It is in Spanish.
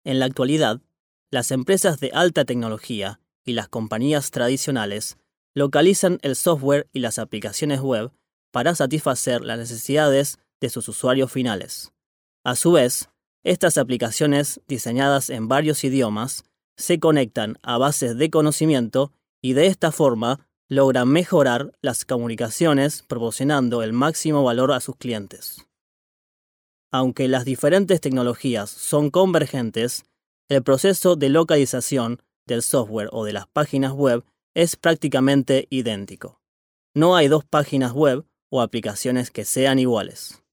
En la actualidad, las empresas de alta tecnología y las compañías tradicionales localizan el software y las aplicaciones web para satisfacer las necesidades de sus usuarios finales. A su vez, estas aplicaciones, diseñadas en varios idiomas, se conectan a bases de conocimiento y de esta forma logran mejorar las comunicaciones proporcionando el máximo valor a sus clientes. Aunque las diferentes tecnologías son convergentes, el proceso de localización del software o de las páginas web es prácticamente idéntico. No hay dos páginas web o aplicaciones que sean iguales.